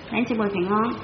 弟兄姊妹平安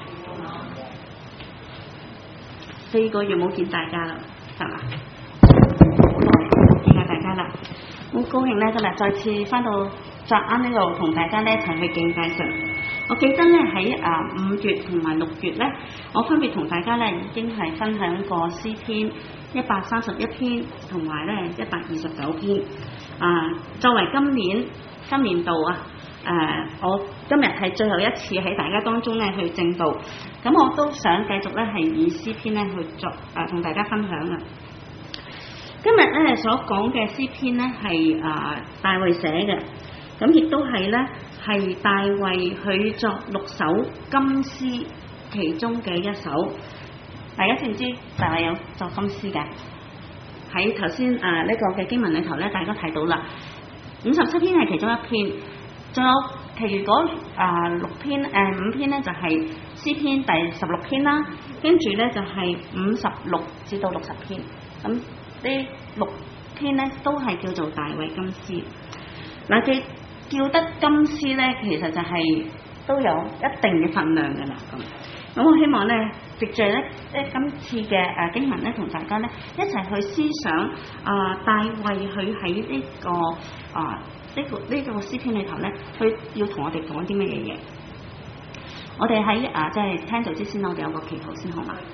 ，4個月冇見大家啦，係嘛？好耐冇見大家啦，好高興咧，今日再次翻到昨啱呢度同大家咧一齊去敬拜神。我記得咧喺5月同埋6月咧，我分別同大家咧已經係分享過詩篇131篇同埋咧129篇。作為今年度我今日係最後一次喺大家當中咧去證道，咁我都想繼續咧係以詩篇咧去作同大家分享啊。今日咧所講嘅詩篇咧係大衛寫嘅，咁亦都係咧係大衛佢作6首金詩其中嘅一首。大家知唔知大衛有作金詩嘅？喺頭先呢個嘅經文裏頭咧，大家睇到啦，57篇係其中一篇。仲有其餘嗰5篇咧就係詩篇第16篇啦，跟住咧就係56至到60篇，咁呢6篇咧都係叫做大衛金詩。嗱，佢叫得金詩咧，其實就係都有一定嘅份量㗎啦。咁我希望咧，藉著咧今次嘅經文咧，同大家咧一齊去思想大衛佢喺呢個詩篇裏頭咧，佢要同我哋講啲乜嘢嘢？我哋喺即係聽到之先，我哋有個祈禱先好嘛？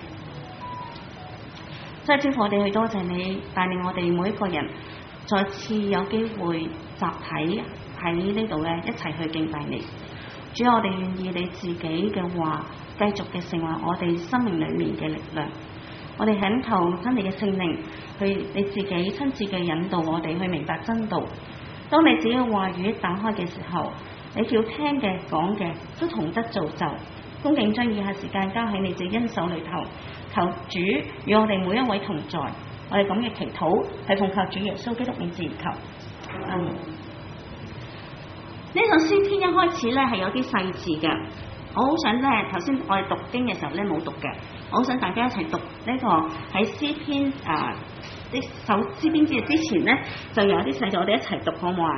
即係主，我哋去多謝你帶領我哋每一個人再次有機會集體喺呢度咧一齊去敬拜你。主，我哋願意你自己嘅話繼續嘅成為我哋生命裏面嘅力量。我哋懇求真理嘅聖靈去你自己親自嘅引導我哋去明白真道。當你自己嘅話語一打開嘅時候，你叫聽嘅講嘅都同得造就。恭敬將以下時間交喺你自己恩手裏頭，求主與我哋每一位同在。我哋咁嘅祈禱係奉靠主耶穌基督名字而求。呢首詩篇一開始咧係有啲細字嘅，我好想咧頭先我哋讀經嘅時候咧冇讀嘅，我好想大家一齊讀呢個喺詩篇呢首詩篇之前咧就有啲細字，我哋一齊讀好唔好啊？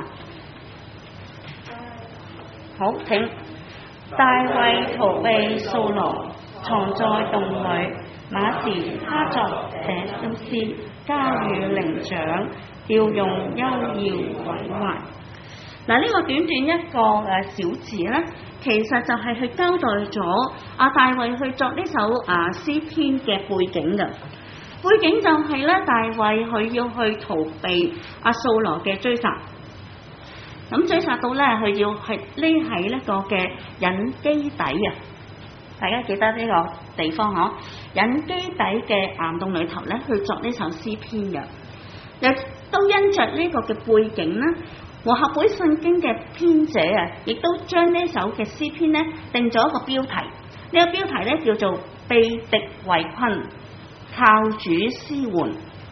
好，請。大衛逃避掃羅，藏在洞裏。那時他作這首詩，交與伶長，調用幽要委懷。嗱，呢個短短一個小字咧，其實就係去交代咗大衛去作呢首詩篇嘅背景嘅。背景就係咧，大衛佢要去逃避掃羅嘅追殺。咁追殺到咧，佢要係匿喺呢個嘅隱基底啊！大家記得呢個地方嗬？隱基底嘅岩洞裏頭咧，去作呢首詩篇嘅。又都因着呢個嘅背景啦，和合本聖經嘅編者啊，亦都將呢首嘅詩篇咧定咗一個標題。呢個標題咧叫做被敵圍困，靠主施援。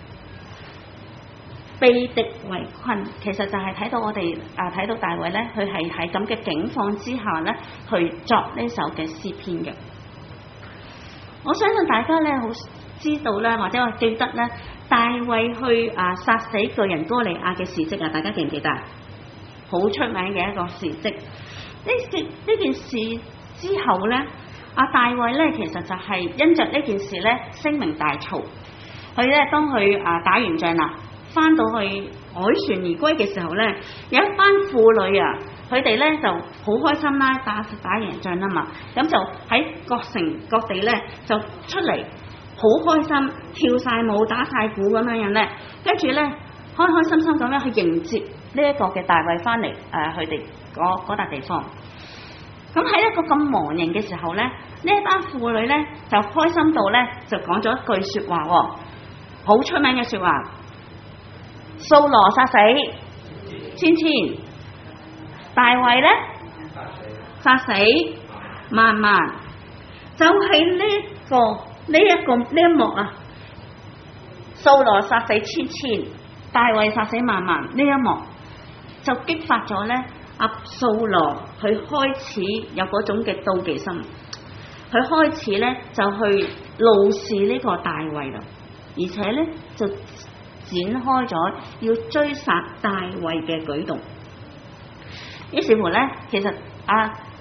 被敵圍困，其實就係睇到我哋睇到大衛咧，佢係喺咁嘅境況之下咧，去作呢首嘅詩篇嘅。我相信大家咧好知道咧，或者我記得咧，大衛去殺死巨人哥利亞嘅事蹟啊，大家記唔記得？好出名嘅一個事蹟。呢件事之後咧，大衛咧其實就係因着呢件事咧聲名大噪。佢咧當佢打完仗啦，翻到去凱旋而歸嘅時候咧，有一班婦女啊，佢哋咧就好開心啦，打贏仗啦嘛，咁就喺各城各地咧就出嚟，好開心，跳晒舞、打晒鼓咁樣咧，跟住咧開開心心咁樣去迎接呢一個嘅大衛翻嚟佢哋嗰笪地方。咁喺一個咁忙人嘅時候咧，呢一班婦女咧就開心到咧就講咗一句説話喎，好出名嘅説話。掃羅殺死千千，大衛咧殺死萬萬，就係呢一幕啊！掃羅殺死千千，大衛殺死萬萬，呢一幕就激發咗咧掃羅佢開始有嗰種嘅妒忌心，佢開始咧就去怒視呢個大衛啦，而且咧就展開咗要追殺大衛嘅舉動。於是乎咧，其實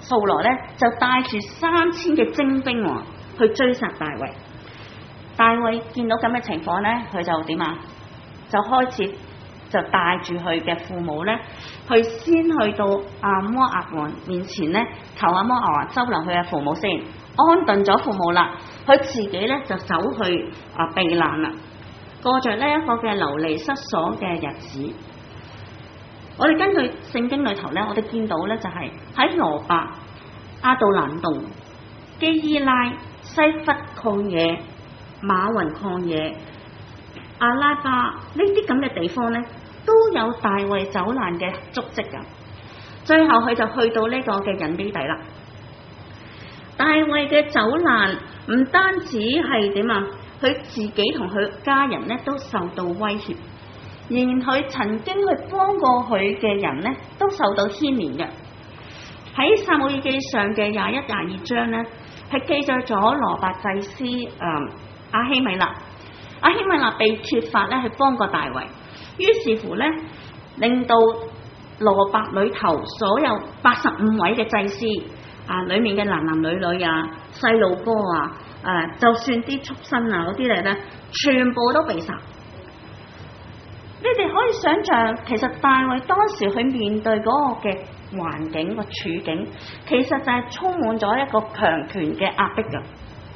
掃羅咧就帶住3000嘅精兵去追殺大衛。大衛見到咁嘅情況咧，佢就點啊？就開始就帶住佢嘅父母咧，先去到阿摩押王面前咧，求阿摩押王收留佢嘅父母先，安頓咗父母啦。佢自己咧就走去避難啦，過着呢一個嘅流離失所嘅日子。我哋根據聖經裏頭咧，我哋見到咧就係喺羅伯、亞杜蘭洞、基伊拉、西弗曠野、馬雲曠野、阿拉巴呢啲咁嘅地方咧，都有大衛走難嘅足跡噶。最後佢就去到呢個嘅隱基底啦。大衛嘅走難唔單止係點啊，佢自己同佢家人咧都受到威脅，連佢曾經去幫過佢嘅人咧都受到牽連嘅。喺撒母耳記上嘅21、22章咧，係記載咗羅伯祭司亞希米勒。亞希米勒被揭發咧去幫過大衛，於是乎咧令到羅伯裏頭所有85位嘅祭司裏面嘅男男女女啊、細路哥就算啲畜生嗰啲嚟咧，全部都被殺。你哋可以想象，其實大衛當時佢面對嗰個嘅環境個處境，其實就係充滿咗一個強權嘅壓迫噶，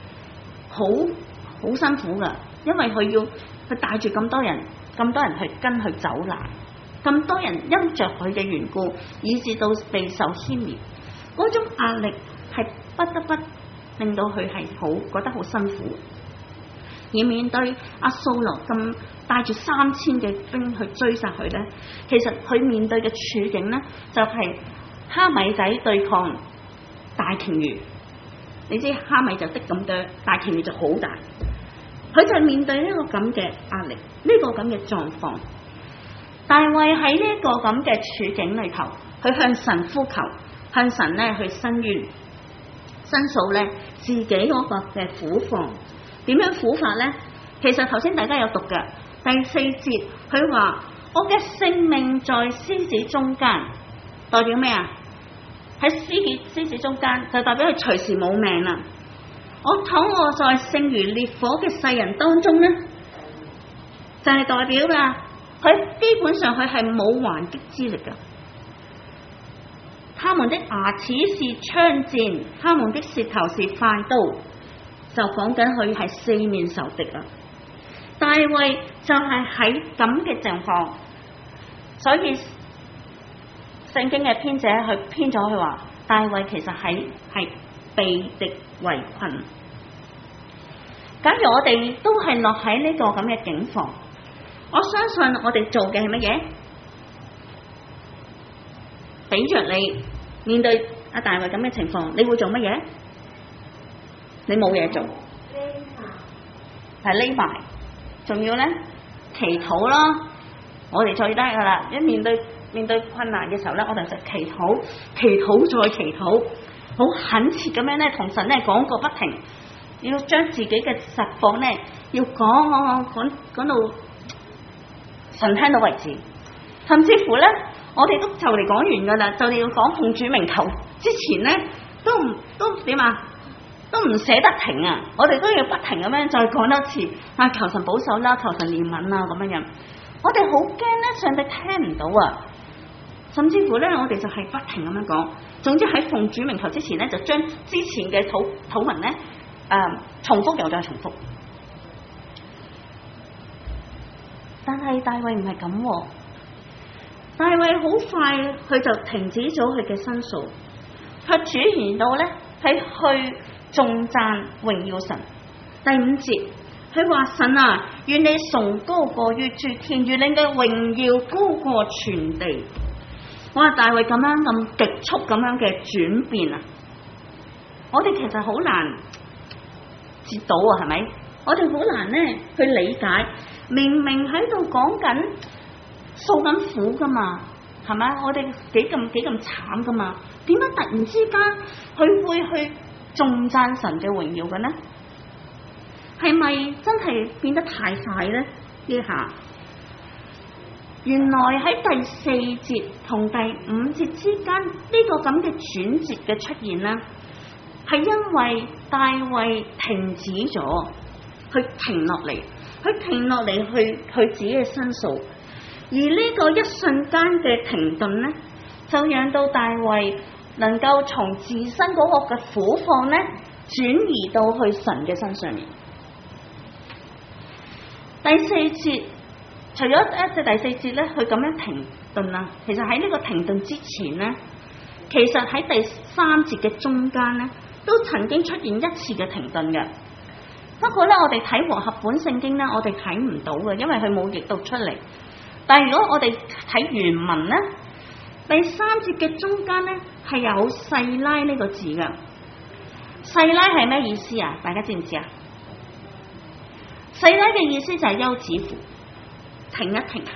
好辛苦噶，因為佢要佢帶住咁多人去跟佢走難，咁多人因着佢嘅緣故，以致到備受牽連，嗰種壓力係不得不令到佢係覺得好辛苦。而面對阿掃羅咁帶住3000嘅兵去追殺佢咧，其實佢面對嘅處境咧就係蝦米仔對抗大鯨魚。你知蝦米就的咁多，大鯨魚就好大。佢就面對呢個咁嘅壓力，呢個咁嘅狀況。大衛喺呢個咁嘅處境裏頭，佢向神呼求，向神咧去申冤，申訴咧自己嗰個嘅苦況。點樣苦法咧？其實頭先大家有讀嘅第4節，佢話我嘅性命在獅子中間，代表咩啊？喺獅子中間就代表佢隨時冇命啦。我躺臥在勝如烈火嘅世人當中咧，就係代表啦，佢基本上佢係冇還擊之力噶。他們的牙齒是槍箭，他們的舌頭是快刀，就講緊佢係4面受敵啊。大衛就係喺咁嘅情況，所以聖經嘅編者佢編咗佢話，大衛其實係被敵圍困。假如我哋都係落喺呢個咁嘅境況，我相信我哋做嘅係乜嘢？比着你面對阿大衛咁嘅情況，你會做乜嘢？你冇嘢做，係匿埋，仲要咧祈禱啦。我哋最低噶啦，一面對困難嘅時候咧，我哋就祈禱再祈禱，好懇切咁樣咧，同神咧講個不停，要將自己嘅實況咧，要講到神聽到為止。甚至乎咧，我哋都就嚟講完噶啦，就嚟要講奉主名求之前咧，都點啊？都唔捨得停啊！我哋都要不停咁樣再講多次，求神保守啦，求神憐憫啊，咁樣。我哋好驚咧，上帝聽唔到啊！甚至乎咧，我哋就係不停咁樣講。總之喺奉主名求之前咧，就將之前嘅禱文咧，重複又再重複。但係大衛唔係咁，大衛好快佢就停止咗佢嘅申訴，佢轉移到咧係去頌讚榮耀神。第5節佢話，神啊，願你崇高過於諸天，願你嘅榮耀高過全地。我話大衛咁樣咁極速咁樣嘅轉變啊，我哋其實好難接到啊，係咪？我哋好難咧去理解，明明喺度講緊訴緊苦噶嘛，係咪？我哋幾咁慘噶嘛，點解突然之間佢會去頌讚神嘅榮耀嘅呢？係咪真係變得太快咧？呢下原來喺第4節同第5節之間呢個咁嘅轉折嘅出現呢，係因為大衛停止咗，佢停落嚟，去自己嘅申訴，而呢個一瞬間嘅停頓呢，就讓到大衛能夠從自身嗰個嘅苦況呢，轉移到去神嘅身上面。第4節，除咗第4節咧，佢咁樣停頓啦。其實喺呢個停頓之前呢，其實喺第3節嘅中間呢，都曾經出現一次嘅停頓嘅。不過咧，我哋睇和合本聖經咧，我哋睇唔到嘅，因為佢冇譯到出嚟。但係如果我哋睇原文咧，第3節嘅中間咧係有細拉呢個字嘅。細拉係咩意思啊？大家知唔知啊？細拉嘅意思就係休止符，停一停。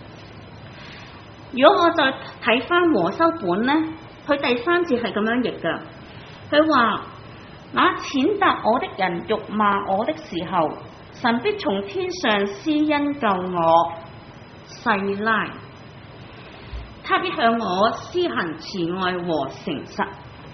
如果我再睇翻和修本咧，佢第3節係咁樣譯嘅，佢話：那踐踏我的人辱罵我的時候，神必從天上施恩救我。細拉，他必向我施行慈愛和誠實。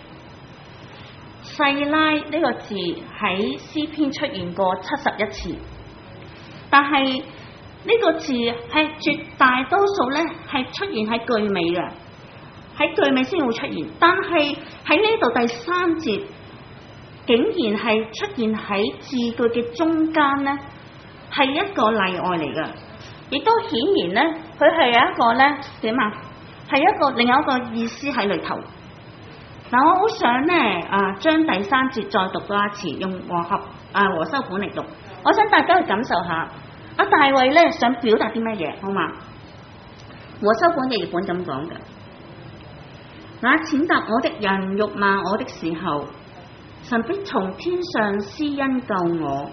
細拉呢個字喺詩篇出現過71次，但係呢個字係絕大多數咧係出現喺句尾嘅，喺句尾先會出現。但係喺呢度第3節竟然係出現喺字句嘅中間咧，係一個例外嚟嘅，亦都顯然咧佢係有一個咧點啊，係一個另外一個意思喺裏頭。嗱，我好想咧將第3節再讀多一次，用和修本嚟讀。我想大家去感受下，大衛咧想表達啲乜嘢，好嘛？和修本嘅譯本咁講嘅：那踐踏我的人辱罵我的時候，神必從天上施恩救我，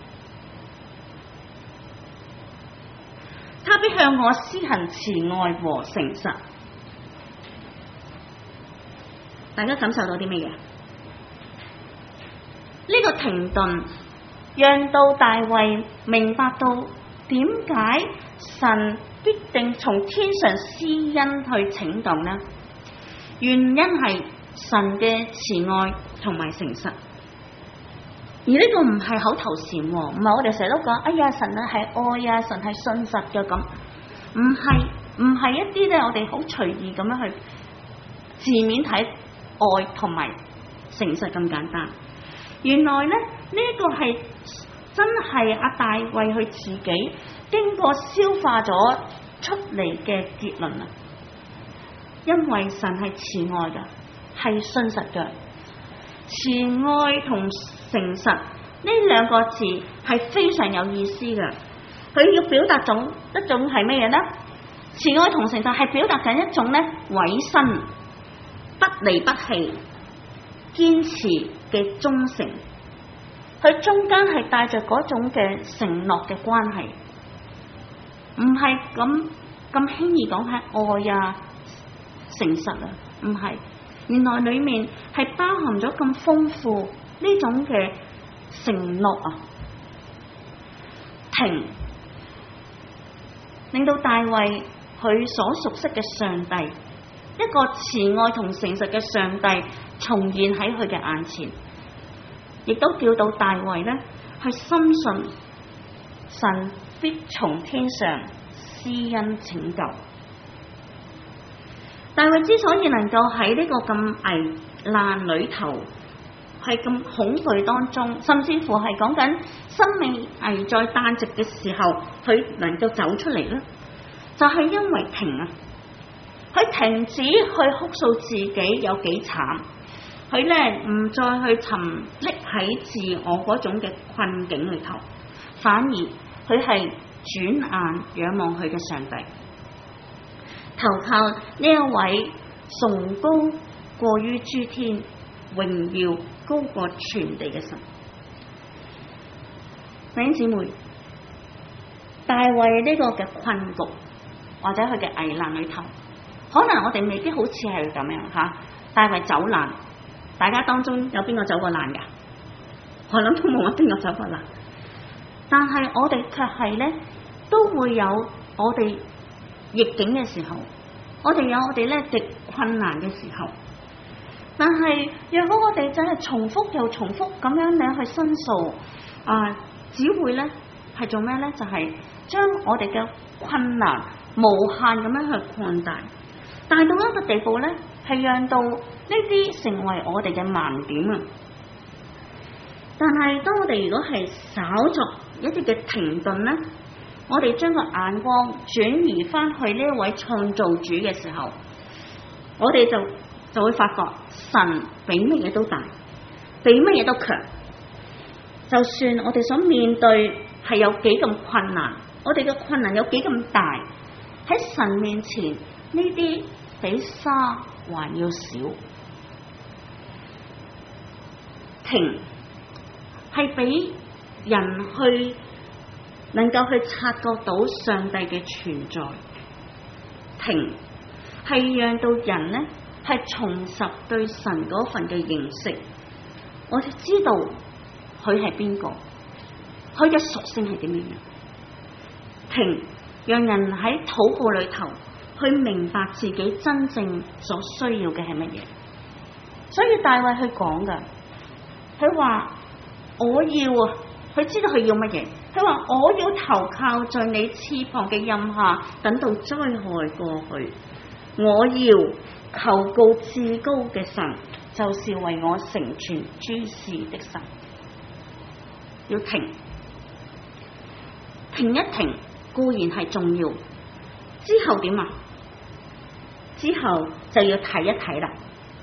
他必向我施行慈愛和誠實。大家感受到啲乜嘢？呢個停頓讓到大衛明白到點解神必定從天上施恩去拯救呢？原因係神嘅慈愛同埋誠實，而呢個唔係口頭禪，唔係我哋成日都講，哎呀，神啊係愛啊，神係信實嘅咁，唔係一啲咧，我哋好隨意咁樣去字面睇愛同埋誠實咁簡單。原來咧呢個係真係大衛佢自己經過消化咗出嚟嘅結論啊！因為神係慈愛嘅，係信實嘅。慈愛同誠實呢兩個字係非常有意思嘅。佢要表達一種係咩嘢呢？慈愛同誠實係表達緊一種咧委身、不離不棄、堅持嘅忠誠。佢中間係帶着嗰種嘅承諾嘅關係，唔係咁輕易講係愛啊、誠實啊，唔係。原來裏面係包含咗咁豐富呢種嘅承諾啊，停，令到大衛佢所熟悉嘅上帝，一個慈愛同誠實嘅上帝重現喺佢嘅眼前，亦都叫到大衛呢去深信神必從天上施恩拯救。大衛之所以能夠喺呢個咁危難裏頭，係咁恐懼當中，甚至乎係講緊生命危在旦夕嘅時候，佢能夠走出嚟呢，就係因為停啊！佢停止去哭訴自己有幾慘，佢呢唔再去沉溺喺自我嗰種嘅困境裏頭，反而佢係轉眼仰望佢嘅上帝，投靠呢一位崇高過於諸天、榮耀高過全地嘅神。弟兄姊妹，大衛呢個嘅困局或者佢嘅危難裏頭，可能我哋未必好似係咁樣吓。大衛走難，大家當中有邊個走過難噶？我諗都冇乜邊個走過難，但係我哋卻係咧都會有我哋逆境嘅時候，我哋有我哋咧極困難嘅時候，但係若果我哋真係重複又重複咁樣去申訴，只會咧係做咩咧？就係將我哋嘅困難無限咁樣去擴大，大到一個地步咧，係讓到呢啲成為我哋嘅盲點啊！但係當我哋如果係稍作一啲嘅停頓咧，我哋將個眼光轉移翻去呢一位創造主嘅時候，我哋就會發覺神比乜嘢都大，比乜嘢都強。就算我哋所面對係有幾咁困難，我哋嘅困難有幾咁大，喺神面前呢啲比沙還要少。停係俾人去能夠去察覺到上帝嘅存在，停係讓到人呢係重拾對神嗰份嘅認識，我哋知道佢係邊個，佢嘅屬性係點樣。停，讓人喺禱告裏頭去明白自己真正所需要嘅係乜嘢。所以大衛去講噶，佢話我要啊，佢知道佢要乜嘢。佢話我要投靠在你翅膀嘅蔭下，等到災害過去。我要求告至高嘅神，就是為我成全諸事的神。要停一停，固然係重要。之後點啊？之後就要睇一睇啦。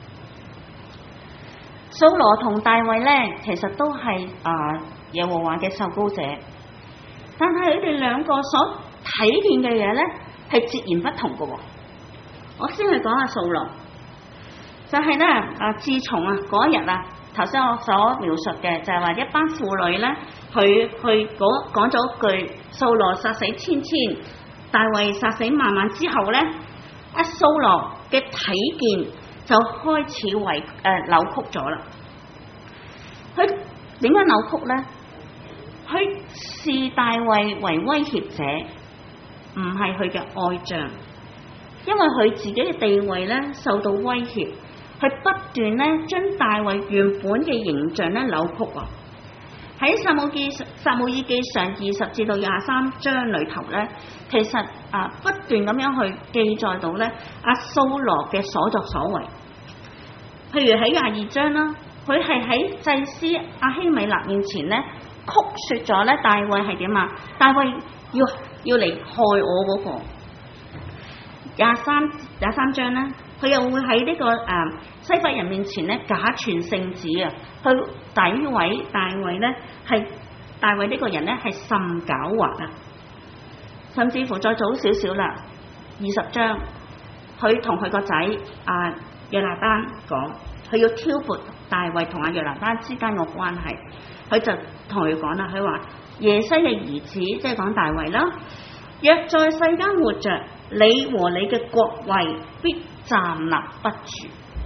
掃羅同大衛咧，其實都係耶和華嘅受膏者，但係佢哋兩個所睇見嘅嘢咧，係截然不同嘅。我先去講下掃羅，就係咧自從嗰一日頭先我所描述嘅，就係話一班婦女咧，佢去講咗一句掃羅殺死千千，大衛殺死萬萬之後咧，掃羅嘅睇見就開始扭曲咗啦。佢點解扭曲咧？佢視大衛為威脅者，唔係佢嘅愛將，因為佢自己嘅地位咧受到威脅，佢不斷咧將大衛原本嘅形象咧扭曲啊！喺撒母耳記上20至到23章裏頭咧，其實不斷咁樣去記載到咧掃羅嘅所作所為。譬如喺22章啦，佢係喺祭司亞希米勒面前咧曲說咗咧大衛係點啊？大衛要嚟害我嗰個。23章咧，佢又會喺呢個西弗人面前咧假傳聖旨啊，去詆毀大衛咧，係大衛呢個人咧係甚狡猾啊！甚至乎再早少少啦，20章，佢同佢個仔約拿單講，佢要挑撥大衛同約拿單之間嘅關係，佢就同佢講啦，佢話耶西嘅兒子，即係講大衛啦，若在世間活着，你和你嘅國位必站立不住。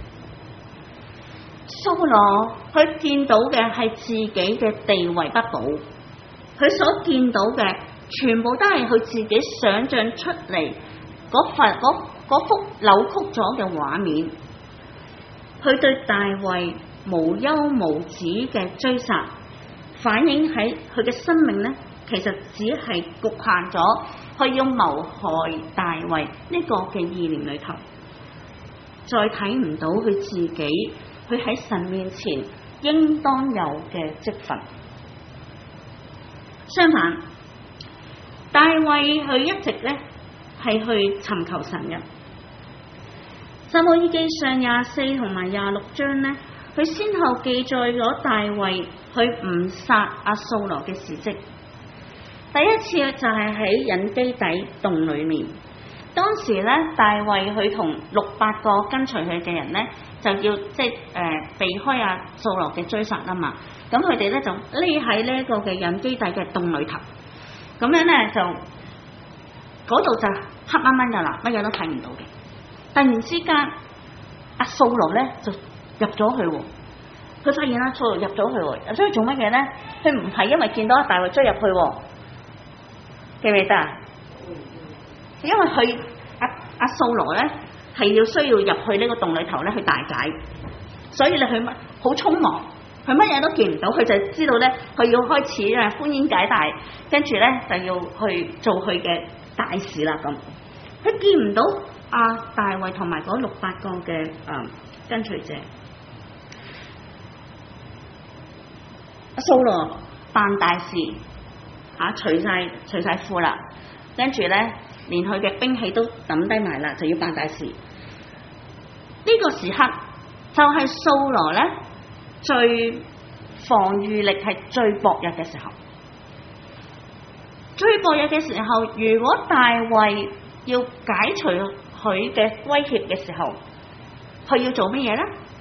掃羅佢見到嘅係自己嘅地位不保，佢所見到嘅全部都係佢自己想象出嚟嗰幅扭曲咗嘅畫面。佢對大衛無休無止嘅追殺，反映喺佢嘅生命呢，其實只係局限咗佢要謀害大衛呢個嘅意念裏頭，再睇唔到佢自己，佢喺神面前應當有嘅職分。相反，大衛佢一直咧係去尋求神嘅。撒母耳記上24同埋26章咧，佢先後記載咗大衛去誤殺掃羅嘅事跡。第一次就係喺隱基底洞裏面，當時咧大衛佢同600個跟隨佢嘅人咧，就要避開掃羅嘅追殺啊嘛。咁佢哋咧就匿喺呢一個嘅隱基底嘅洞裏頭，咁樣咧就嗰度就黑掹掹噶啦，乜嘢都睇唔到嘅。突然之間，掃羅咧就入咗去，佢發現掃羅入咗去，入咗去做乜嘢咧？佢唔係因為見到大衛追入去，記唔記得啊？因為佢阿掃羅咧係要需要入去呢個洞裏頭咧去大解，所以咧佢好匆忙，佢乜嘢都見唔到，佢就知道咧佢要開始寬煙解帶，跟住咧就要去做佢嘅大事啦咁。佢見唔到阿大衛同埋嗰600個嘅跟隨者，阿掃羅辦大事除晒褲啦，跟住咧連佢嘅兵器都抌低埋啦，就要辦大事。呢個時刻就係掃羅咧最防禦力係最薄弱嘅時候。最薄弱嘅時候，如果大衛要解除佢嘅威脅嘅時候，佢要做乜嘢咧？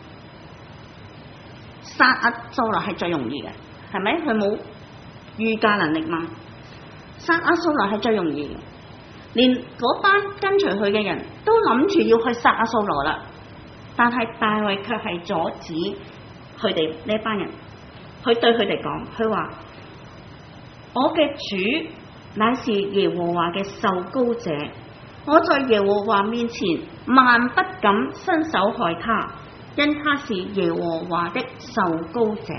殺阿掃羅係最容易嘅，係咪？佢冇預駕能力嘛。殺阿掃羅係最容易嘅，連嗰班跟隨佢嘅人都諗住要去殺阿掃羅啦，但係大衛卻係阻止佢哋呢班人。佢對佢哋講，佢話：我嘅主乃是耶和華嘅受膏者，我在耶和華面前萬不敢伸手害他，因他是耶和華的受膏者。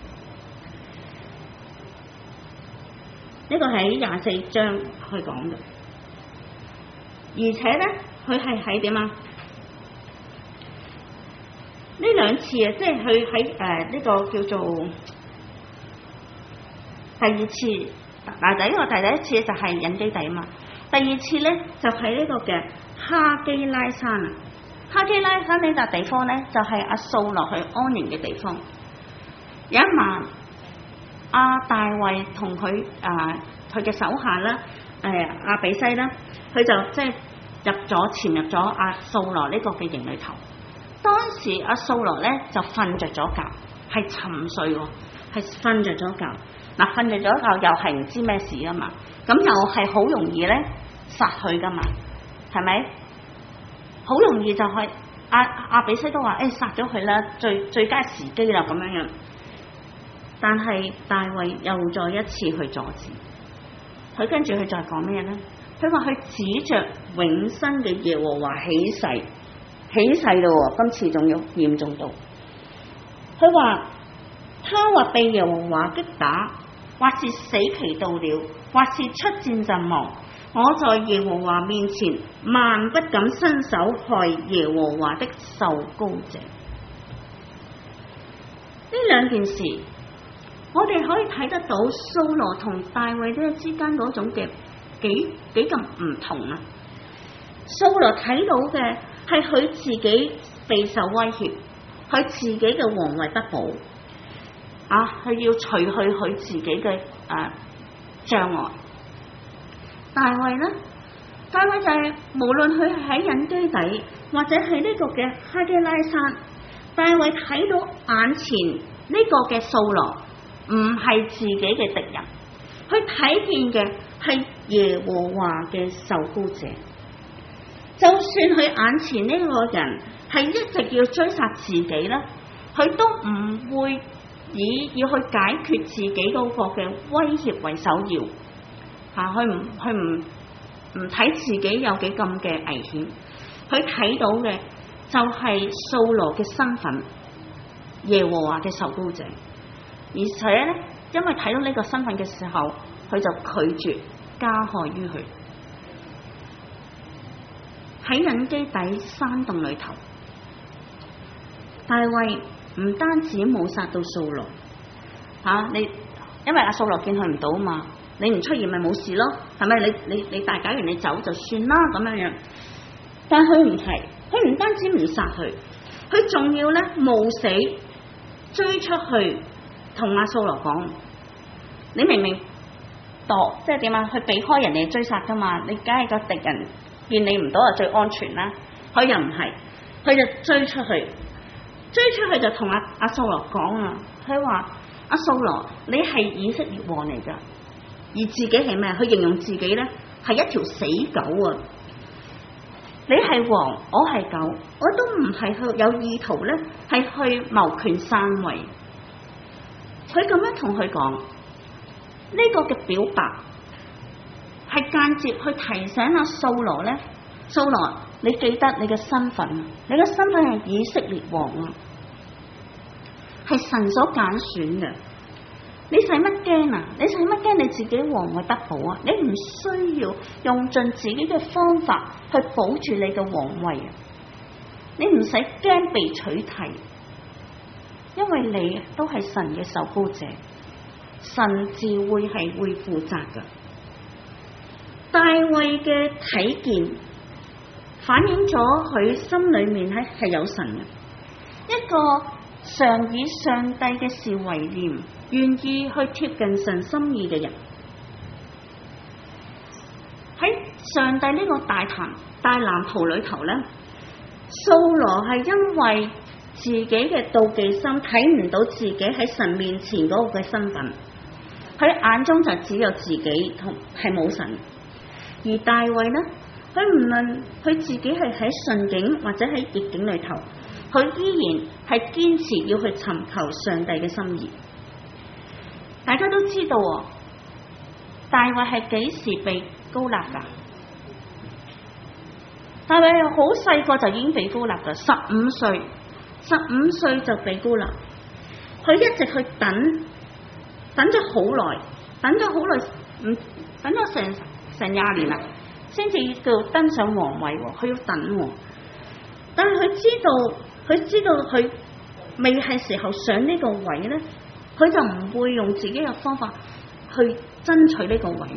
呢個喺24章去講嘅，而且咧佢係喺點啊？呢2次啊，即係佢喺呢個叫做第2次。嗱，第一次就係隱基底啊嘛，第2次咧就喺呢個嘅哈基拉山啊。哈基拉山呢笪地方咧就係阿掃羅去安營嘅地方。有一晚，阿大衛同佢嘅手下啦，阿比西啦，佢就即係潛入咗阿掃羅呢個嘅營裏頭。當時阿掃羅咧就瞓着咗覺，係沉睡喎，係瞓着咗覺。嗱，瞓着咗覺又係唔知咩事啊嘛，咁又係好容易咧殺佢噶嘛，係咪？好容易就係阿比西都話：殺咗佢啦，最佳時機啦咁樣樣。但係大衛又再一次去阻止，佢跟住佢再講咩咧？佢話佢指着永生嘅耶和華起誓咯，今次仲要嚴重到，佢話他或被耶和華擊打，或是死期到了，或是出戰陣亡，我在耶和華面前萬不敢伸手害耶和華的受膏者。呢2件事，我哋可以睇得到掃羅同大衛呢之間嗰種嘅幾咁唔同啊！掃羅睇到嘅係佢自己備受威脅，佢自己嘅皇位不保佢要除去佢自己嘅障礙。大衛呢？大衛就係無論佢喺隱基底或者喺呢個嘅哈基拉山，大衛睇到眼前呢個嘅掃羅唔係自己嘅敵人，佢睇見嘅係耶和華嘅受膏者。就算佢眼前呢個人係一直要追殺自己啦，佢都唔會以要去解決自己嗰個嘅威脅為首要。佢唔睇自己有幾咁嘅危險，佢睇到嘅就係掃羅嘅身份，耶和華嘅受膏者。而且咧，因為睇到呢個身份嘅時候，佢就拒絕加害於佢。喺隱基底山洞裏頭，大衛唔單止冇殺到掃羅你因為阿掃羅見佢唔到嘛，你唔出現咪冇事咯，係咪？你大解完你走就算啦咁樣樣。但佢唔係，佢唔單止唔殺佢，佢仲要咧冒死追出去同阿掃羅講：你明明即係點啊？去避開人哋追殺噶嘛，你梗係個敵人見你唔到就最安全啦。佢又唔係，佢就追出去就同阿掃羅講啊，佢話：阿掃羅，你係以色列王嚟噶，而自己係咩？佢形容自己咧係一條死狗啊！你係王，我係狗，我都唔係去有意圖咧，係去謀權篡位。佢咁樣同佢講，呢個嘅表白係間接去提醒阿掃羅咧，掃羅你記得你嘅身份，你嘅身份係以色列王啊，係神所揀選嘅。你使乜驚啊？你使乜驚你自己王位不保啊？你唔需要用盡自己嘅方法去保住你嘅王位啊！你唔使驚被取替，因為你都係神嘅受膏者，神自會負責噶。大衛嘅體見反映咗佢心裏面係有神嘅，一個常以上帝嘅事為念，願意去貼近神心意嘅人。喺上帝呢個大藍圖裏頭呢，掃羅係因為自己嘅妒忌心，睇唔到自己喺神面前嗰個嘅身份，佢眼中就只有自己同係冇神。而大衛呢，佢唔論佢自己係喺順境或者喺逆境裏頭，佢依然係堅持要去尋求上帝嘅心意。大家都知道大衛係幾時被膏立噶？大衛係好細個就已經被膏立噶，15歲就被膏立。佢一直去等咗好耐，等咗成20年啦，先至叫登上皇位。佢要等，但係佢知道佢未係時候上呢個位咧，佢就唔會用自己嘅方法去爭取呢個位。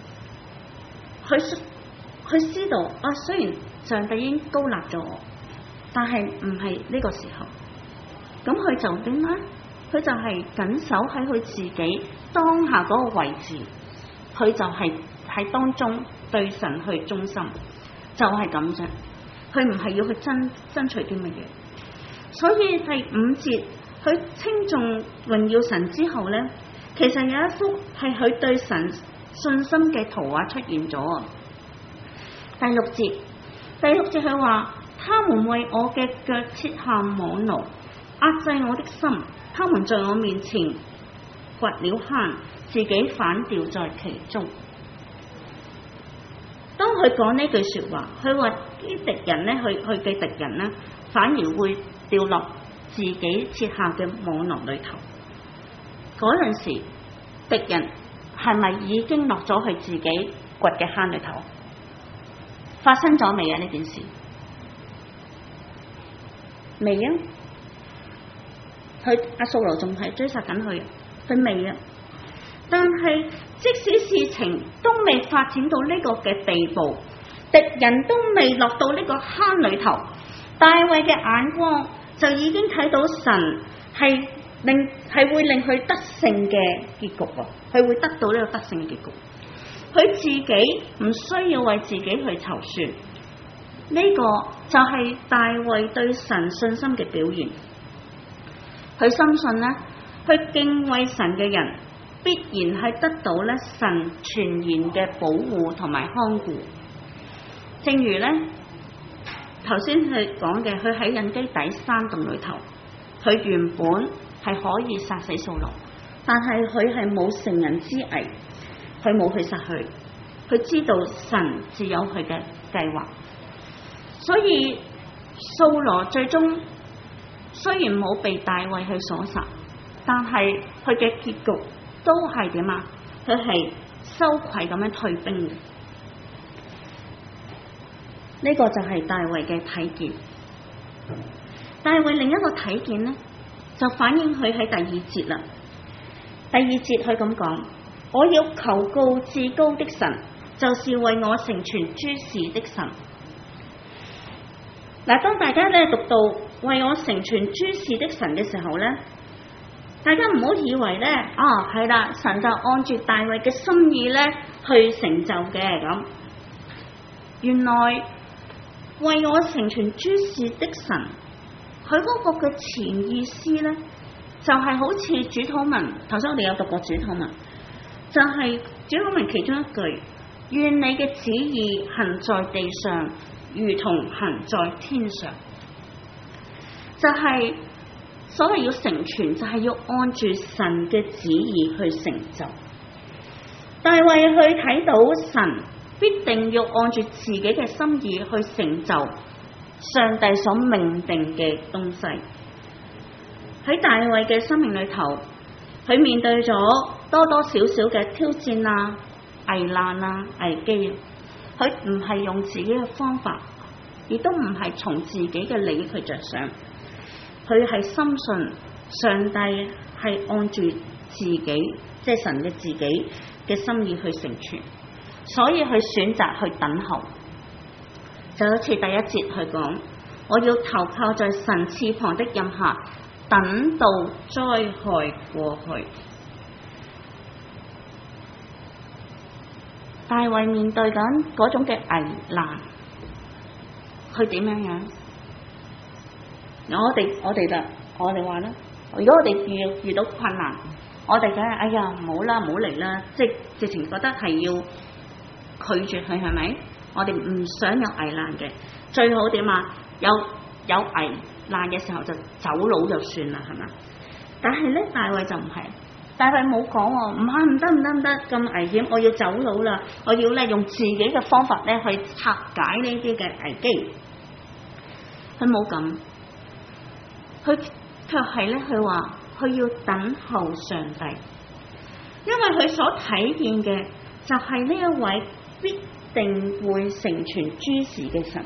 佢知道雖然上帝已經膏立咗我，但係唔係呢個時候。咁佢就點咧？佢就係緊守喺佢自己當下嗰個位置，佢就係喺當中對神去忠心，就係咁啫。佢唔係要去爭取啲乜嘢。所以第5節佢稱頌榮耀神之後呢，其實有一幅係佢對神信心嘅圖畫出現咗。第6節佢話：他們為我嘅腳設下網羅，壓制我的心，他們在我面前掘了坑，自己反掉在其中。當佢講呢句說話，佢話啲敵人呢，佢嘅敵人呢，反而會掉落自己設下嘅網絡裏頭。嗰陣時，敵人係咪已經落咗去自己掘嘅坑裏頭？發生咗未啊？呢件事未啊？掃羅仲係追殺緊佢未啊？但係即使事情都未發展到呢個嘅地步，敵人都未落到呢個坑裏頭，大衛嘅眼光就已經睇到神係會令佢得勝嘅結局喎，佢會得到呢個得勝嘅結局。佢自己唔需要為自己去籌算，呢個就係大衛對神信心嘅表現。佢深信呢，佢敬畏神嘅人必然係得到咧神全然嘅保護同埋看顧。正如呢頭先佢講嘅，佢喺隱基底山洞裏頭，佢原本係可以殺死掃羅，但係佢係冇乘人之危，佢冇去殺佢，佢知道神自有佢嘅計劃。所以掃羅最終雖然冇被大衛去所殺，但係佢嘅結局都係點啊？佢係羞愧咁樣退兵嘅。呢個就係大衛嘅體見。大衛另一個體見呢，就反映佢喺第2節啦。第2節佢咁講：我要求告至高的神，就是為我成全諸事的神。嗱，當大家咧讀到為我成全諸事的神嘅時候咧，大家唔好以為咧，係啦，神就按住大衛嘅心意咧去成就嘅咁。原來為我成全諸事的神，佢嗰個嘅潛意思咧，就係好似主禱文，頭先我哋有讀過主禱文，就係主禱文其中一句：願你嘅旨意行在地上，如同行在天上。就係所謂要成全，就係要按住神嘅旨意去成就。大衛去睇到神必定要按住自己嘅心意去成就上帝所命定嘅東西。喺大衛嘅生命裏頭，佢面對咗多多少少嘅挑戰啊、危難啊、危機，佢唔係用自己嘅方法，亦都唔係從自己嘅利益去着想，佢係深信上帝係按住自己，即係神嘅自己嘅心意去成全，所以佢選擇去等候。就好似第一節佢講，我要投靠在神翅膀的蔭下，等到災害過去。大衛面對緊嗰種嘅危難，佢點樣？我哋話啦，如果我哋遇到困難，我哋梗係哎呀唔好啦，唔好嚟啦，即係直情覺得係要拒絕佢，係咪？我哋唔想有危難嘅，最好點啊？有危難嘅時候就走佬就算啦，係咪？但係咧，大衛就唔係。大衛冇講喎，唔得，咁危險，我要走佬啦！我要咧用自己嘅方法咧去拆解呢啲嘅危機。佢冇咁，佢卻係咧，佢話佢要等候上帝，因為佢所睇見嘅就係呢一位必定會成全諸事嘅神。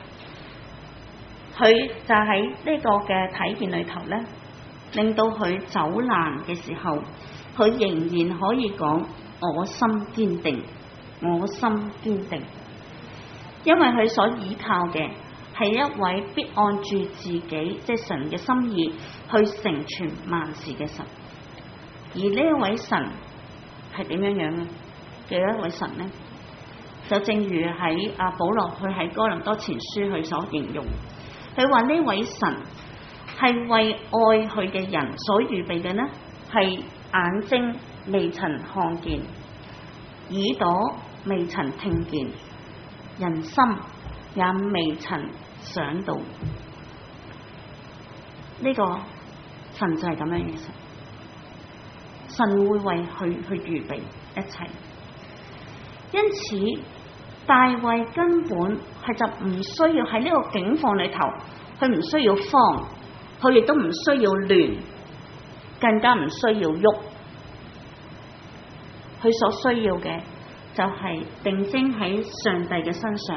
佢就喺呢個嘅睇見裏頭咧，令到佢走難嘅時候，佢仍然可以講我心堅定，我心堅定，因為佢所依靠嘅係一位必按住自己即係神嘅心意去成全萬事嘅神。而呢一位神係點樣嘅一位神呢？就正如喺阿保羅佢喺哥林多前書佢所形容，佢話呢位神係為愛佢嘅人所預備嘅呢，係眼睛未曾看見，耳朵未曾聽見，人心也未曾想到。呢個神就係咁樣嘅神，神會為佢去預備一切。因此大衛根本係就唔需要喺呢個境況裏頭，佢唔需要慌，佢亦都唔需要亂，更加唔需要喐。佢所需要嘅就係定睛喺上帝嘅身上，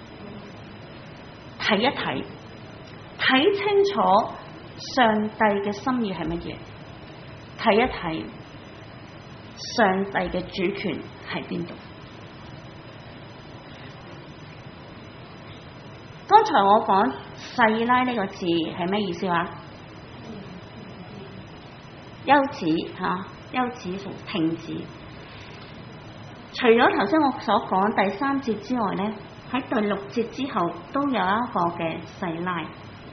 睇一睇，睇清楚上帝嘅心意係乜嘢，睇一睇上帝嘅主權喺邊度。剛才我講細拉呢個字係咩意思話？休止嚇，休止同停止。除咗頭先我所講第3節之外呢，喺第6節之後都有一個嘅細拉。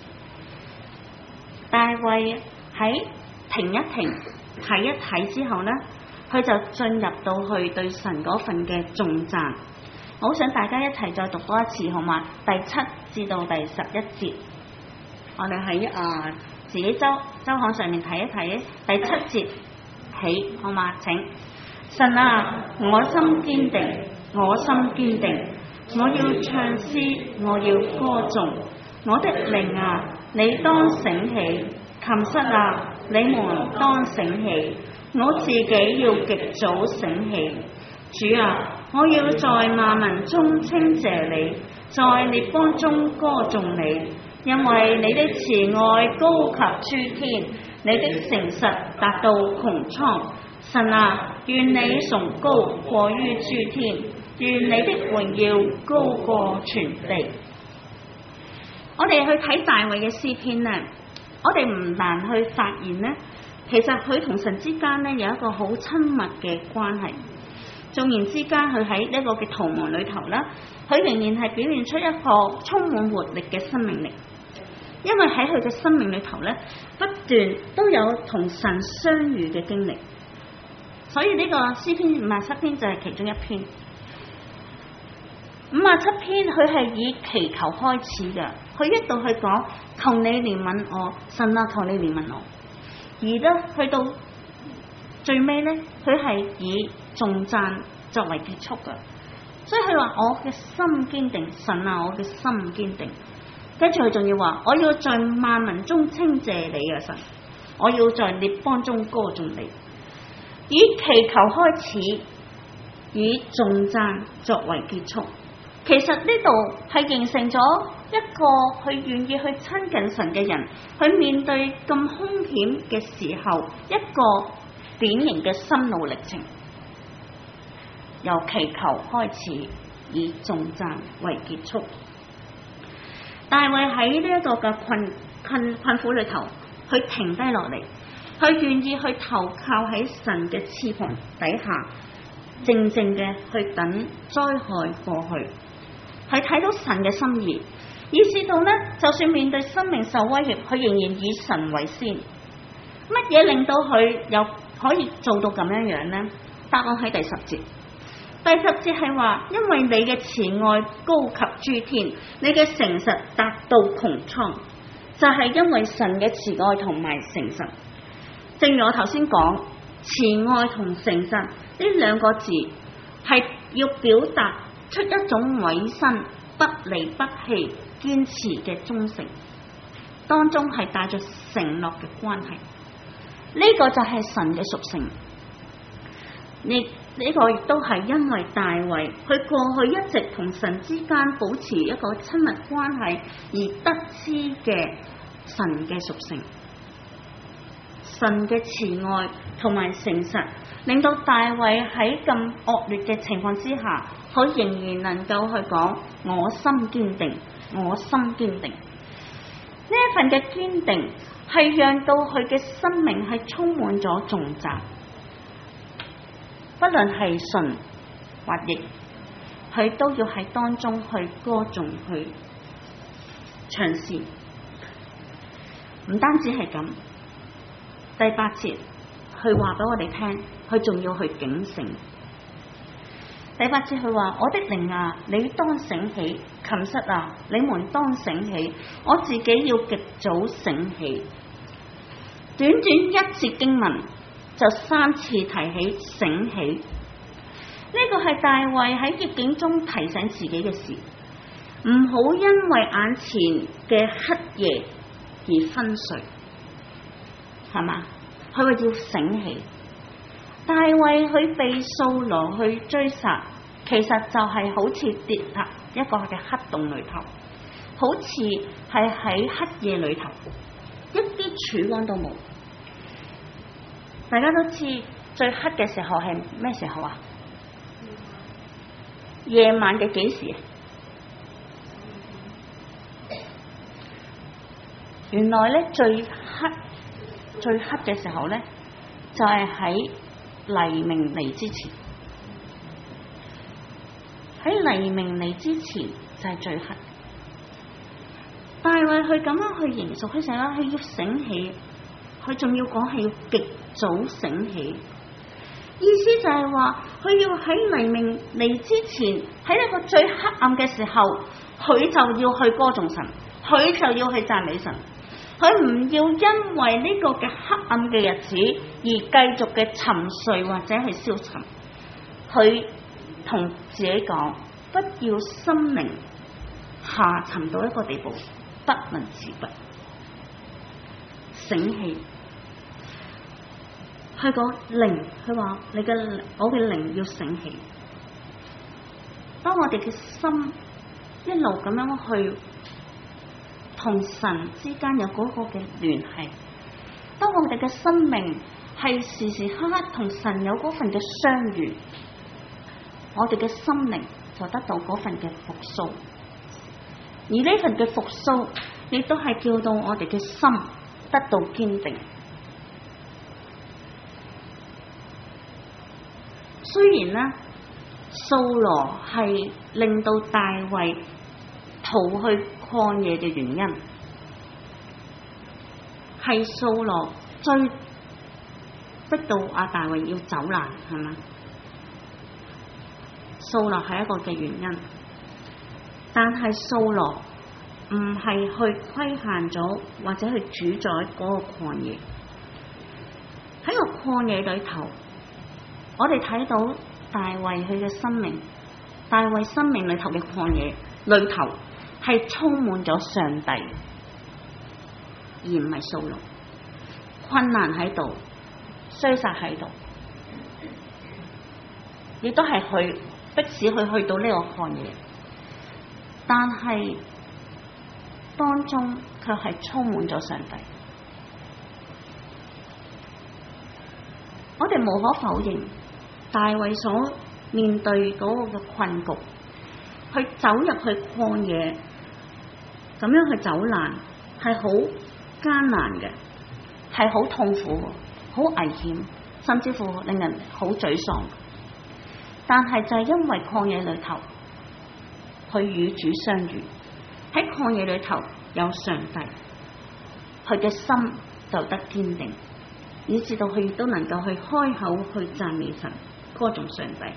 大衛喺停一停、睇一睇之後呢，佢就進入到去對神嗰份嘅頌讚。我好想大家一齊再讀多一次，好嘛？第7至到第11節，我哋喺自己周刊上面睇一睇。第7節起，好嘛？請。神啊，我心堅定，我心堅定，我要唱詩，我要歌頌。我的靈啊，你當醒起；琴瑟啊，你們當醒起。我自己要極早醒起。主啊，我要在萬民中稱謝你，在列邦中歌頌你，因為你的慈愛高及諸天，你的誠實達到穹蒼。神啊，願你崇高過於諸天，願你的榮耀高過全地。我哋去睇大衛嘅詩篇呢，我哋唔難去發現呢，其實佢同神之間呢有一個好親密嘅關係。縱然之間佢喺呢個嘅逃亡裏頭啦，佢仍然係表現出一個充滿活力嘅生命力。因為喺佢嘅生命裏頭咧，不斷都有同神相遇嘅經歷。所以呢個詩篇57篇就係其中一篇。57篇佢係以祈求開始嘅，佢一度去講求你憐憫我，神啊，求你憐憫我。而咧去到最尾咧，佢係以頌讚作為結束嘅。 所以佢話我嘅心堅定，神啊，我嘅心堅定。跟住佢仲要話，我要在萬民中稱謝你啊神，我要在列邦中歌頌你。以祈求開始，以頌讚作為結束。其實呢度係形成咗一個佢願意去親近神嘅人，去面對咁兇險嘅時候，一個典型嘅心路歷程。由祈求開始，以頌讚為結束。大衛喺呢一個嘅困苦裏頭，佢停低落嚟，佢願意去投靠喺神嘅翅膀底下，靜靜嘅去等災害過去，係睇到神嘅心意，以至到呢，就算面對生命受威脅，佢仍然以神為先。乜嘢令到佢又可以做到咁樣樣呢？答案喺第10節。第10節係話，因為你嘅慈愛高及諸天，你嘅誠實達到穹蒼，就係因為神嘅慈愛同埋誠實。正如我頭先講，慈愛同誠實呢兩個字係要表達出一種委身、不離不棄、堅持嘅忠誠，當中係帶着承諾嘅關係。呢個就係神嘅屬性。呢個亦都係因為大衛佢過去一直同神之間保持一個親密關係而得知嘅神嘅屬性。神嘅慈愛同埋誠實，令到大衛喺咁惡劣嘅情況之下，佢仍然能夠去講我心堅定，我心堅定。呢一份嘅堅定係讓到佢嘅生命係充滿咗頌讚。不論係順或逆，佢都要喺當中去歌頌，去唱詩。唔單止係咁，第8節佢話俾我哋聽，佢仲要去警醒。第8節佢話：我的靈啊，你當醒起；琴瑟啊，你們當醒起。我自己要極早醒起。短短一節經文，就3次提起醒起，呢個係大衛喺逆境中提醒自己嘅事，唔好因為眼前嘅黑夜而昏睡，係嘛？佢話要醒起。大衛佢被掃羅去追殺，其實就係好似跌入一個嘅黑洞裏頭，好似係喺黑夜裏頭，一啲曙光都冇。大家都知最黑嘅時候係咩時候啊？夜晚嘅幾時啊？原來咧最黑嘅時候咧，就係喺黎明嚟之前。喺黎明嚟之前就係最黑。大衛佢咁樣去形容，佢成日話佢要醒起，佢仲要講係要極早醒起，意思就係話佢要喺黎明嚟之前，喺一個最黑暗嘅時候，佢就要去歌頌神，佢就要去讚美神，佢唔要因為呢個嘅黑暗嘅日子而繼續嘅沉睡或者係消沉。佢同自己講，不要心靈下沉到一個地步，不能自拔，醒起。佢個靈，佢話你嘅我嘅靈要醒起。當我哋嘅心一路咁樣去同神之間有嗰個嘅聯繫，當我哋嘅生命係時時刻刻同神有嗰份嘅相遇，我哋嘅心靈就得到嗰份嘅復甦。而呢份嘅復甦，亦都係叫到我哋嘅心得到堅定。雖然呢，掃羅係令到大衛逃去曠野嘅原因，係掃羅追逼到阿大衛要走難，係嘛？掃羅係一個嘅原因，但係掃羅唔係去規限咗或者去主宰嗰個曠野。喺個曠野裏頭，我哋睇到大衛佢嘅生命大衛生命裏頭嘅曠野裏頭係充滿咗上帝，而唔係掃羅。困難喺度，衰殺喺度，亦都係佢迫使佢去到呢個曠野，但係當中卻係充滿咗上帝。我哋無可否認，大衛所面對嗰個嘅困局，去走入去曠野，咁樣去走難，係好艱難嘅，係好痛苦，好危險，甚至乎令人好沮喪。但係就係因為曠野裏頭，佢與主相遇，喺曠野裏頭有上帝，佢嘅心就得堅定，以至到佢亦都能夠去開口去讚美神，歌頌上帝。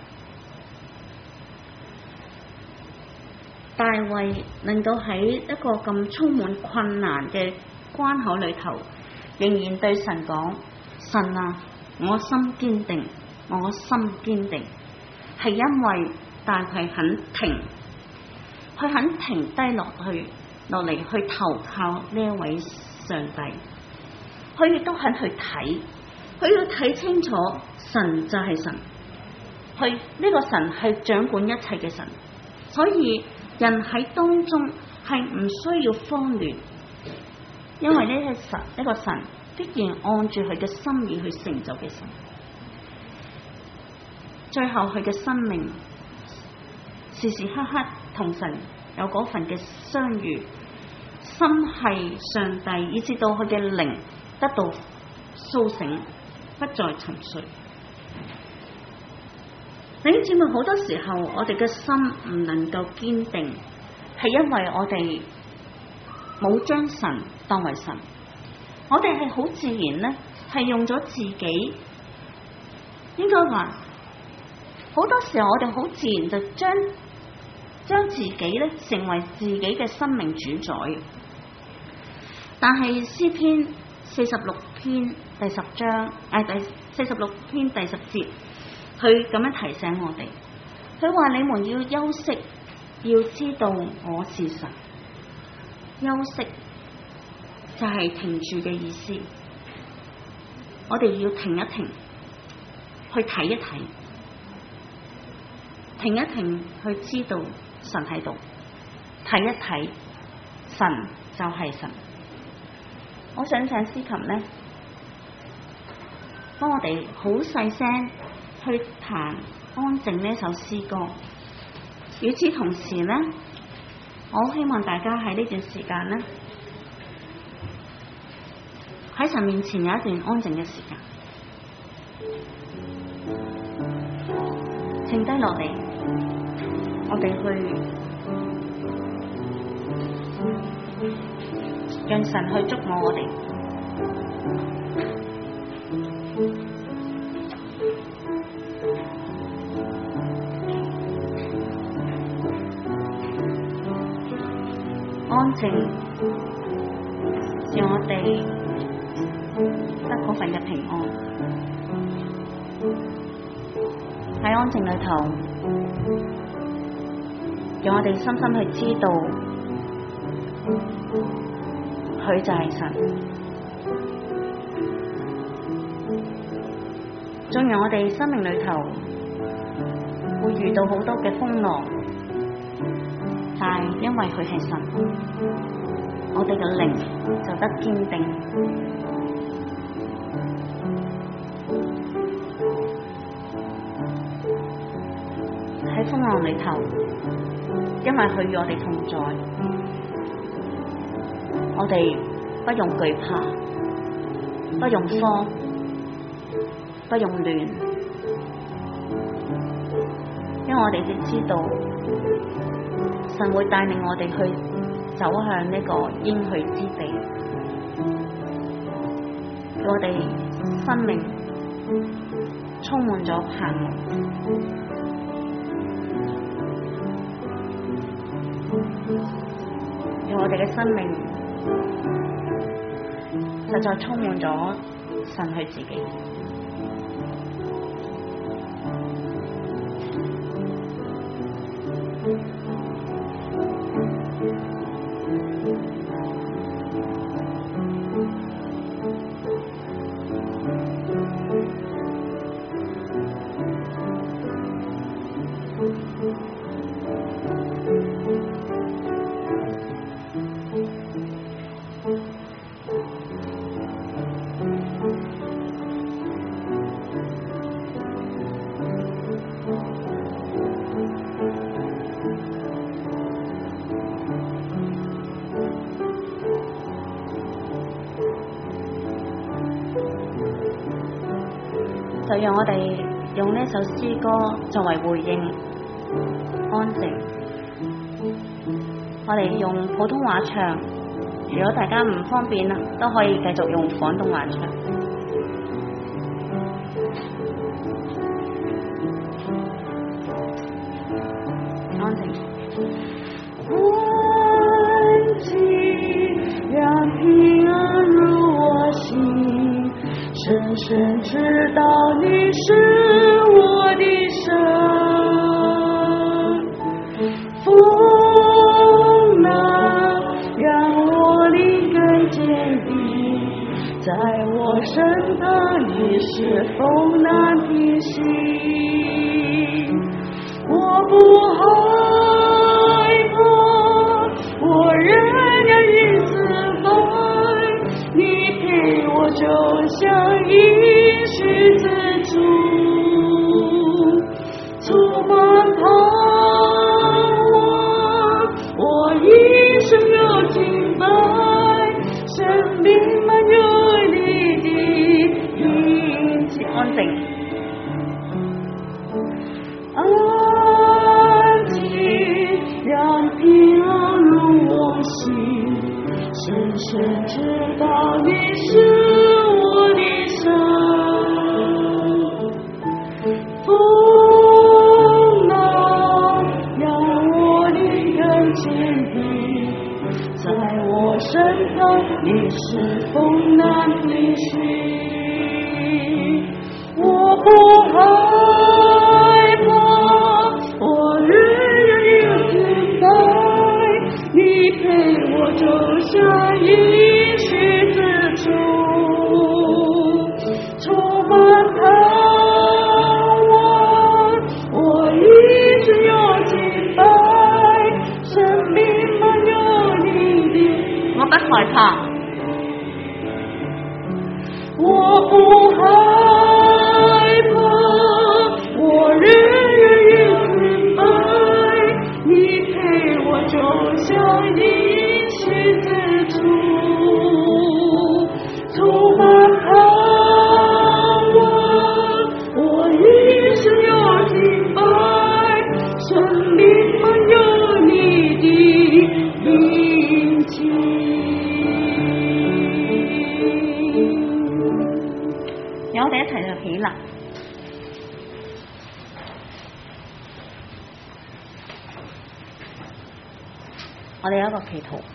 大衛能夠喺一個咁充滿困難嘅關口裏頭，仍然對神講：神啊，我心堅定，我心堅定，係因為大衛肯停，佢肯停低落嚟去投靠呢一位上帝，佢亦都肯去睇，佢要睇清楚神就係神，佢呢個神係掌管一切嘅神，所以人喺當中係唔需要慌亂，因為呢個神必然按住佢嘅心意去成就嘅神。最後佢嘅生命時時刻刻同神有嗰份嘅相遇，心係上帝，以至到佢嘅靈得到甦醒，不再沉睡。弟兄姊妹，好多時候我哋嘅心唔能夠堅定，係因為我哋冇將神當為神，我哋係好自然呢，係用咗自己，應該話好多時候我哋好自然就將自己呢成為自己嘅生命主宰。但係詩篇46篇第10章第46篇第10節，佢咁樣提醒我哋，佢話你們要休息，要知道我是神。休息就係停住嘅意思，我哋要停一停，去睇一睇，停一停去知道神喺度，睇一睇神就係神。我想請司琴呢，幫我哋好細聲去彈安靜呢首詩歌。與此同時呢，我好希望大家喺呢段時間呢，喺神面前有一段安靜嘅時間，靜低落嚟，我哋去讓神去觸摸我哋。安靜，讓我哋得嗰份嘅平安。喺安靜裏頭，讓我哋深深去知道，佢就係神。縱然我哋生命裏頭會遇到好多嘅風浪，但係因為佢係神，我哋嘅靈就得堅定。喺風浪裏頭，因為佢與我哋同在，我哋不用懼怕，不用慌，不用亂，因為我哋要知道神會帶領我哋去走向呢個應許之地，叫我哋生命充滿咗盼望，讓我哋嘅生命實在充滿咗神佢自己。 就讓我哋用呢首詩歌作為回應，安靜。我哋用普通話唱，如果大家唔方便啦，都可以繼續用廣東話唱。安靜。 安靜，讓平安入我心，深深知道你是我的神。風啊，讓我靈更堅定，在我身旁你是風難平息。我不害怕，我仍然一直愛，你陪我就像應許之主，充滿盼望，我一生有敬拜，生命滿有你的應許。 安靜。 安靜，讓平安入我心，深深知道你是我的神。風啊，讓我靈更堅定，在我身旁你是風難平息。我不害怕，我仍然有敬拜，你陪我走向應許之處，充滿盼望，我一直有敬拜，生命滿有你的。 我不害怕。 我不害怕，我仍然有敬拜，你陪我走向應許之處，充滿盼望，我一生有敬拜，生命滿有你的應許。 讓我哋一齊就起立。我哋有一個祈禱。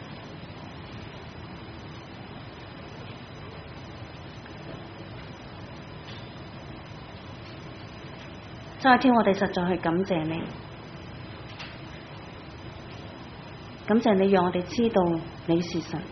再天，我哋實在去感謝你，感謝你讓我哋知道你是神，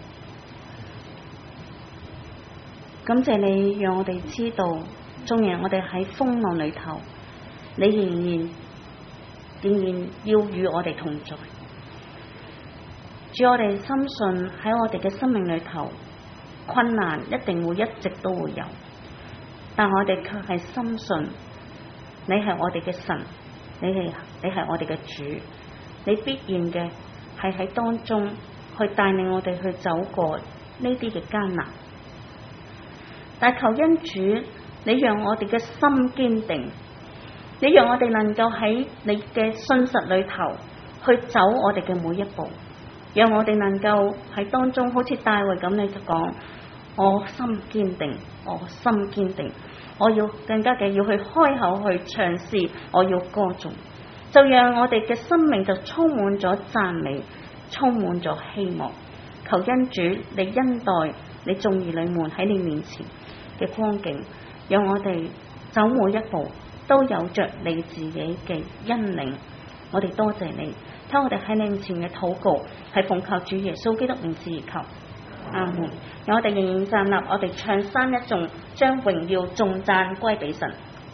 感謝你讓我哋知道，縱然我哋喺風浪裏頭，你仍然要與我哋同在。主，我哋深信喺我哋嘅生命裏頭，困難一定會一直都會有，但我哋卻係深信你係我哋嘅神，你係我哋嘅主，你必然嘅係喺當中去帶領我哋去走過呢啲嘅艱難。但求恩主，你讓我哋嘅心堅定，你讓我哋能夠喺你嘅信實裏頭去走我哋嘅每一步，讓我哋能夠喺當中好似大衛咁，你就講我心堅定，我心堅定，我要更加嘅要去開口去嘗試，我要歌頌，就讓我哋嘅生命就充滿咗讚美，充滿咗希望。求恩主，你恩待你眾兒女們喺你面前嘅光景，讓我哋走每一步都有着你自己嘅恩領， 我哋多謝你，聽我哋喺你面前嘅禱告，係奉靠主耶穌基督名字而求。阿門。讓我哋仍然站立，我哋唱三一頌，將榮耀頌讚歸俾神。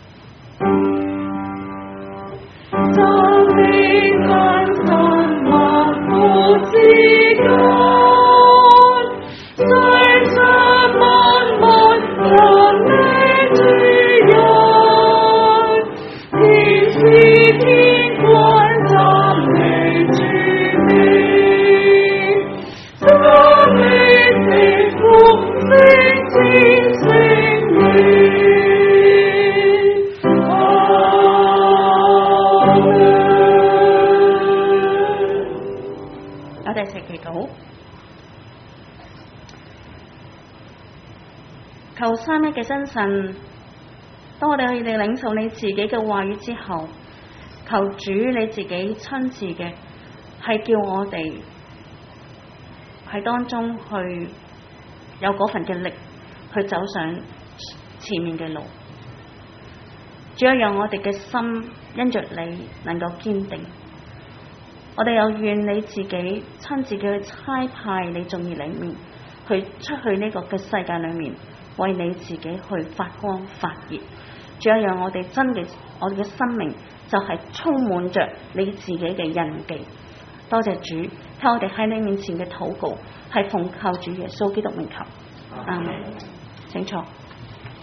讚美讚神萬福之根，世上萬物讚美主人，天使天軍讚美主名，讚美聖父聖子聖靈。 我哋一齊祈禱，求三一嘅真神，當我哋去領受你自己嘅話語之後，求主你自己親自嘅係叫我哋喺當中去有嗰份嘅力去走上前面嘅路。主要讓我哋嘅心因着你能夠堅定。我哋又願你自己親自嘅去差派你眾兒裏面，去出去呢個嘅世界裏面，為你自己去發光發熱。主要讓我哋我哋嘅生命就係充滿着你自己嘅印記。多謝主，聽我哋喺你面前嘅禱告，係奉靠主耶穌基督名求。阿門。請坐。